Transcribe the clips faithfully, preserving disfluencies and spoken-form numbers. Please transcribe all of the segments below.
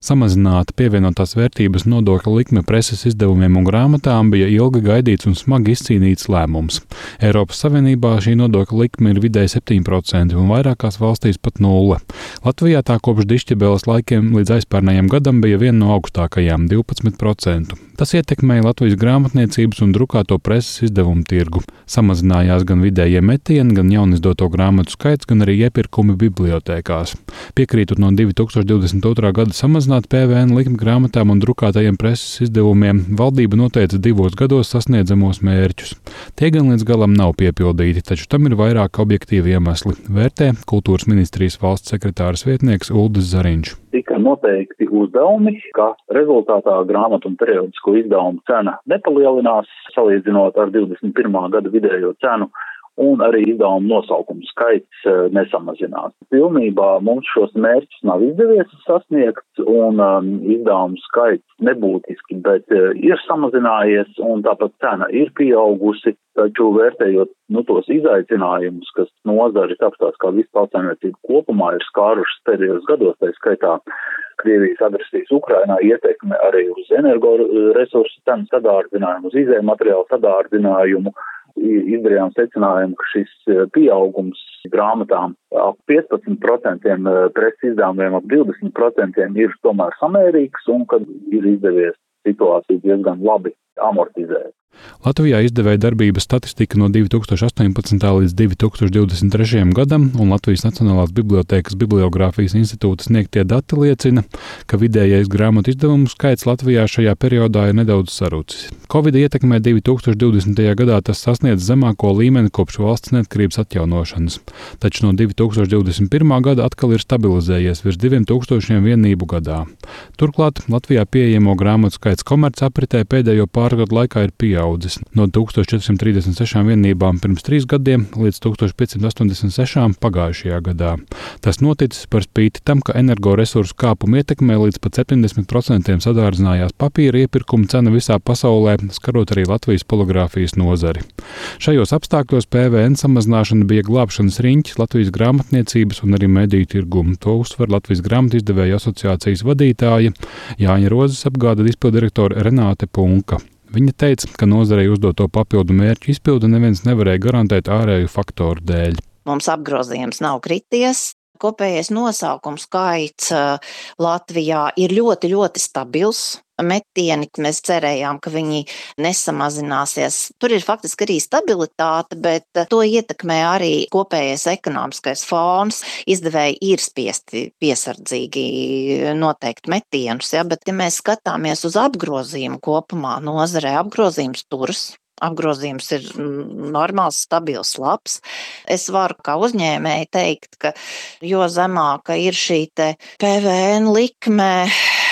Samazināta pievienotās vērtības nodokļa likme preses izdevumiem un grāmatām bija ilgi gaidīts un smagi izcīnīts lēmums. Eiropas Savienībā šī nodokļa likme ir vidēji septiņi procenti un vairākās valstīs pat nulle. Latvijā tā kopš Dišķebeles laikiem līdz aizpērnējam gadam bija viena no augstākajām - divpadsmit procenti. Tas ietekmēja Latvijas grāmatniecības un drukāto preses izdevumu tirgu. Samazinājās gan vidējie metieni, gan jaunizdoto grāmatu skaits, gan arī iepirkumi bibliotēkās. Piekrītot no divi tūkstoši divdesmit otrā gada samazināt P V N likmi grāmatām un drukātajiem preses izdevumiem, valdība noteica divos gados sasniedzamos mērķus. Tie gan līdz galam nav piepildīti, taču tam ir vairāk objektīvi iemesli, vērtē Kultūras ministrijas valsts sekretāras vietnieks Uldis Zariņš. Tika noteikti uzdevumi, ka rezultātā grāmatu un periodisko izdevumu cena nepalielinās, salīdzinot ar divdesmit pirmā gada vidējo cenu, un arī izdevumu nosaukumu skaits nesamazinās. Pilnībā mums šos mērķus nav izdevies sasniegt, un um, izdevumu skaits nebūtiski, bet uh, ir samazinājies, un tāpat cena ir pieaugusi, taču vērtējot nu, tos izaicinājumus, kas nozari tāpēc kā visu tautsājumniecību kopumā ir skārušas pēdējos gados, tā skaitā Krievijas agresijas Ukrainā ietekme arī uz energoresursu cenu sadārdzinājumu, uz izēju materiālu sadārdzinājumu, izdarījām secinājumu, ka šis pieaugums grāmatām ap piecpadsmit procentiem, preses izdevumiem ap divdesmit procentiem ir tomēr samērīgs un kad ir izdevies situāciju diezgan labi amortizēt. Latvijā izdevēja darbības statistika no divi tūkstoši astoņpadsmitā līdz divi tūkstoši divdesmit trešajam gadam, un Latvijas Nacionālās bibliotēkas Bibliogrāfijas institūta sniegtie dati liecina, ka vidējais grāmatu izdevumu skaits Latvijā šajā periodā ir nedaudz sarucis. Covid ietekmē divi tūkstoši divdesmitajā gadā tas sasniedz zemāko līmeni kopš valsts neatkarības atjaunošanas, taču no divi tūkstoši divdesmit pirmā gada atkal ir stabilizējies virs diviem tūkstošiem vienību gadā. Turklāt Latvijā pieejamo grāmatu skaits komercapritē pēdējo pārgadu laikā ir pieaudzis. No tūkstoš četri simti trīsdesmit sešām vienībām pirms trīs gadiem līdz tūkstoš pieci simti astoņdesmit sešām pagājušajā gadā. Tas noticis par spīti tam, ka energoresursu kāpuma ietekmē līdz pat septiņdesmit procentiem sadārdzinājās papīra iepirkuma cena visā pasaulē, skarot arī Latvijas pologrāfijas nozari. Šajos apstākļos P V N samazināšana bija glābšanas riņķis Latvijas grāmatniecības un arī mediju tirgumu. To uzsver Latvijas grāmatu izdevēju asociācijas vadītāja Jāņa Rozes apgāda izpildirektore Renāte Punka. Viņa teica, ka nozarei uzdoto papildu mērķu izpildu neviens nevarēja garantēt ārēju faktoru dēļ. Mums apgrozījums nav krities. Kopējais nosaukumu skaits Latvijā ir ļoti, ļoti stabils. Metieni, mēs cerējām, ka viņi nesamazināsies. Tur ir faktiski arī stabilitāte, bet to ietekmē arī kopējais ekonomiskais fons. Izdevēji ir spiesti piesardzīgi noteikt metienus, ja? Bet ja mēs skatāmies uz apgrozījumu kopumā nozarē, apgrozījums turas. Apgrozījums ir normāls, stabils, labs. Es varu kā uzņēmēji teikt, ka jo zemāka ir šī te P V N likme,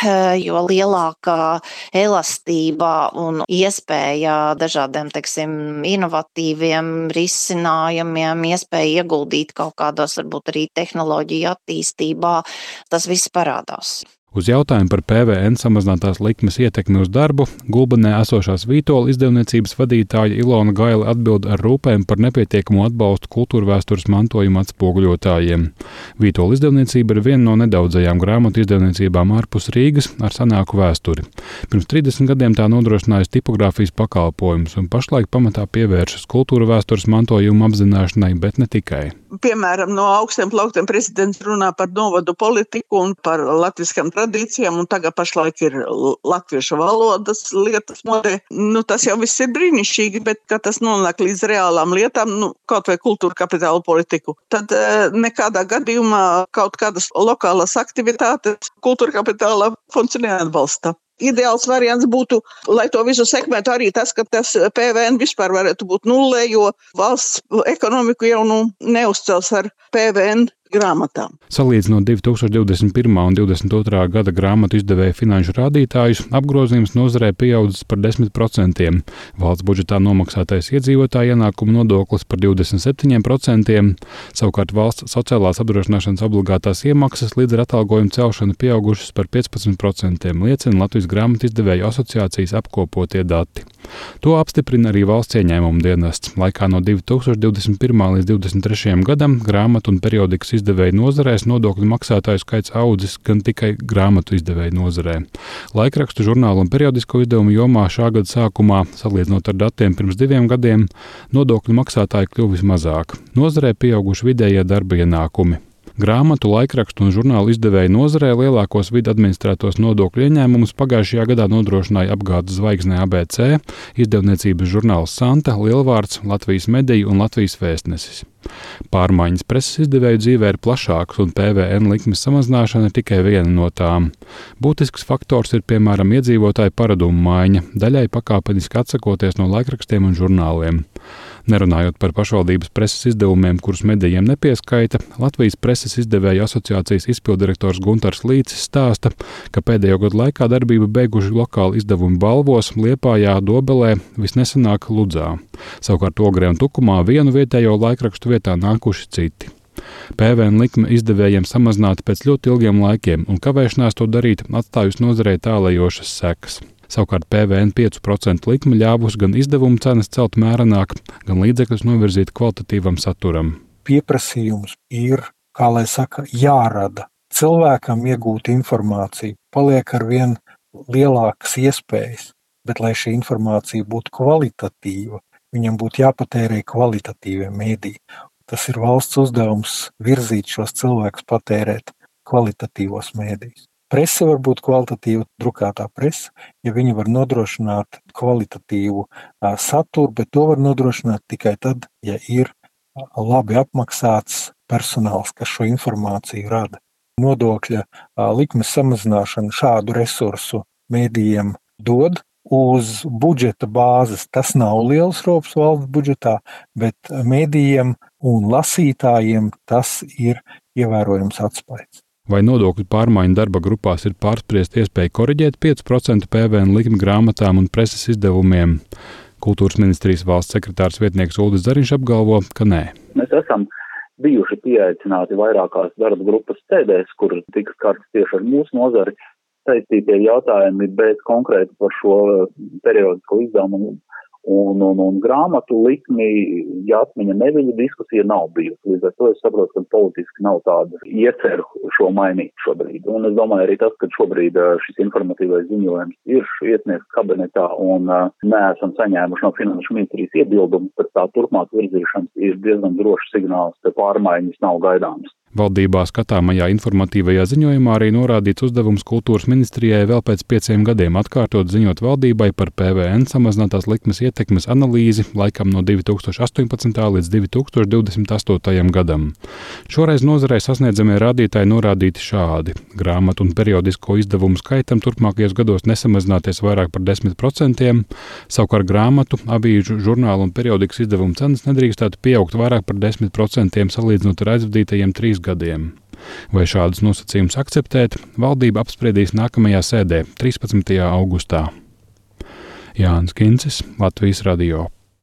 jo lielākā elastība un iespēja dažādiem, teiksim, inovatīviem risinājumiem, iespēja ieguldīt kaut kādos, varbūt arī tehnoloģiju attīstībā, tas viss parādās. Uz jautājumu par P V N samazinātās likmes ietekmi uz darbu Gulbenē esošās Vītola izdevniecības vadītāja Ilona Gaile atbild ar rūpēm par nepietiekamo atbalstu kultūrvēstures mantojuma atspoguļotājiem. Vītola izdevniecība ir viena no nedaudzajām grāmatu izdevniecībām ārpus Rīgas ar senāku vēsturi. Pirms trīsdesmit gadiem tā nodrošinājusi tipogrāfijas pakalpojumus un pašlaik pamatā pievēršas kultūrvēstures mantojuma apzināšanai, bet ne tikai. Piemēram, no augstiem plauktiem prezidents runā par novadu politiku un par latviskām tradīcijām, un tagad pašlaik ir latviešu valodas lietas modē. Nu, tas jau viss ir brīnišķīgi, bet, kad tas nonāk līdz reālām lietām, nu, kaut vai kultūra kapitāla politiku, tad nekādā gadījumā kaut kādas lokālas aktivitātes kultūra kapitāla fonds neatbalsta. Ideāls variants būtu, lai to visu sekmētu arī tas, ka tas P V N vispār varētu būt nulle, jo valsts ekonomiku jau nu neuzcels ar P V N grāmatām. Salīdzinot divi tūkstoši divdesmit pirmā un divdesmit otrā gada grāmatu izdevēja finanšu rādītājus, apgrozījums nozarē pieaudzis par desmit procentiem, valsts budžetā nomaksātais iedzīvotāja ienākuma nodoklis par divdesmit septiņiem procentiem, savukārt valsts sociālās apdrošināšanas obligātās iemaksas līdz ar atalgojumu celšanu pieaugušas par piecpadsmit procentiem, liecina Latvijas grāmatu izdevēju asociācijas apkopotie dati. To apstiprina arī valsts ieņēmuma dienests. Laikā no divi tūkstoši divdesmit pirmā līdz divdesmit trešajam gadam grāmatu un periodikas izdevēju nozarēs nodokļu maksātāju skaits audzis gan tikai grāmatu izdevēju nozarē. Laikrakstu, žurnālu un periodisko izdevumu jomā šā gada sākumā, salīdzinot ar datiem pirms diviem gadiem, nodokļu maksātāji kļuvis mazāk. Nozarē pieauguši vidējie darba ienākumi. Grāmatu, laikrakstu un žurnālu izdevēju nozarē lielākos vidu administrētos nodokļu ieņēmumus pagājušajā gadā nodrošināja apgādes zvaigznē A B C, izdevniecības žurnāls Santa, Lielvārds, Latvijas mediju un Latvijas vēstnesis. Pārmaiņas preses izdevēju dzīvē ir plašākas, un P V N likmes samazināšana ir tikai viena no tām. Būtisks faktors ir, piemēram, iedzīvotāju paradumu maiņa, daļai pakāpeniski atsakoties no laikrakstiem un žurnāliem. Nerunājot par pašvaldības preses izdevumiem, kurus medijiem nepieskaita, Latvijas preses izdevēju asociācijas izpildirektors Guntars Līcis stāsta, ka pēdējo gadu laikā darbību beiguši lokāli izdevumi Balvos, Liepājā, Dobelē, visnesenāk Ludzā. Savukārt Ogrē un Tukumā vienu vietējo laikrakstu vietā nākuši citi. P V N likme izdevējiem samazināta pēc ļoti ilgiem laikiem, un kavēšanās to darīt atstājusi nozarei tālējošas sekas. Savukārt P V N pieci procenti likme ļāvusi gan izdevumu cenas celt mērenāk, gan līdzekļus novirzīt kvalitatīvam saturam. Pieprasījums ir, kā lai saka, jārada. Cilvēkam iegūt informāciju paliek ar vien lielākas iespējas, bet lai šī informācija būtu kvalitatīva, viņam būtu jāpatērē kvalitatīvie mēdī. Tas ir valsts uzdevums virzīt šos cilvēkus patērēt kvalitatīvos mēdījus. Prese var būt kvalitatīva, drukātā prese, ja viņi var nodrošināt kvalitatīvu a, saturu, bet to var nodrošināt tikai tad, ja ir labi apmaksāts personāls, kas šo informāciju rada. Nodokļa a, likmes samazināšana šādu resursu mēdījiem dod uz budžeta bāzes. Tas nav liels rops valsts budžetā, bet mēdījiem un lasītājiem tas ir ievērojams atspaids. Vai nodokļu pārmaiņu darba grupās ir pārspriest iespēju koriģēt pieci procenti P V N likmi grāmatām un preses izdevumiem? Kultūras ministrijas valsts sekretārs vietnieks Uldis Zariņš apgalvo, ka nē. Mēs esam bijuši pieaicināti vairākās darba grupas sēdēs, kur tika skarts tieši ar mūsu nozari saistītie jautājumi, bet konkrēti par šo periodisko izdevumu un, un, un grāmatu likmi Jāsmiņa Neviļa diskusija nav bijusi. Līdz ar to es saprotu, ka politiski nav tāda ieceru šo mainīt šobrīd. Un es domāju arī tas, ka šobrīd šis informatīvais ziņojums ir iesniegts kabinetā un neesam saņēmuši no Finanšu ministrijas iebildumus, pēc tā turpmāk virzīšanas ir diezgan drošs signāls, ka pārmaiņas nav gaidāmas. Valdībā skatāmajā informatīvajā ziņojumā arī norādīts uzdevums kultūras ministrijai vēl pēc pieciem gadiem atkārtot ziņot valdībai par P V N samazinātās likmes ietekmes analīzi laikam no divi tūkstoši astoņpadsmitā līdz divi tūkstoši divdesmit astotajam gadam. Šoreiz nozarei sasniedzamie rādītāji norādīti šādi. Grāmatu un periodisko izdevumu skaitam turpmākajos gados nesamazināties vairāk par desmit procentiem, savukārt grāmatu, avīžu, žurnālu un periodikas izdevumu cenas nedrīkstētu pieaugt vairāk par desmit procentiem salīdzinot ar aizvadītajiem trīs gadiem. Vai šādus nosacījumus akceptēt, valdība apspriedīs nākamajā sēdē, trīspadsmitajā augustā. Jānis Kincis, Latvijas radio.